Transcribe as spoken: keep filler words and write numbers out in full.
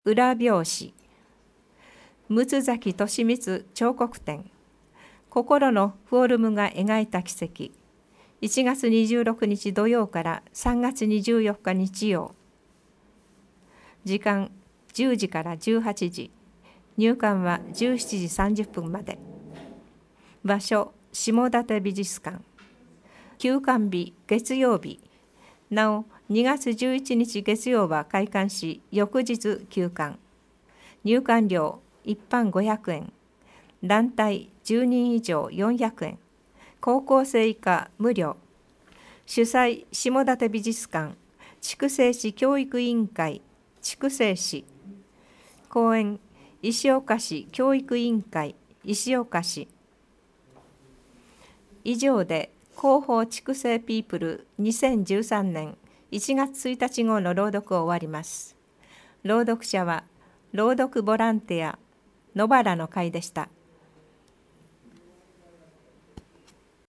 裏表紙、六崎利光彫刻展、心のフォールムが描いた奇跡、いちがつにじゅうろくにち土曜からさんがつにじゅうよっか日曜。時間じゅうじからじゅうはちじ、入館はじゅうしちじさんじゅっぷんまで。場所、下館美術館。休館日、月曜日。なお、にがつじゅういちにち月曜は開館し、翌日休館。入館料、一般ごひゃくえん。団体じゅうにん以上よんひゃくえん。高校生以下無料。主催、下館美術館、筑西市教育委員会、筑西市。講演、石岡市教育委員会、石岡市。以上で、広報筑西ピープルにせんじゅうさんねんいちがつついたち号の朗読を終わります。朗読者は、朗読ボランティア、野原の会でした。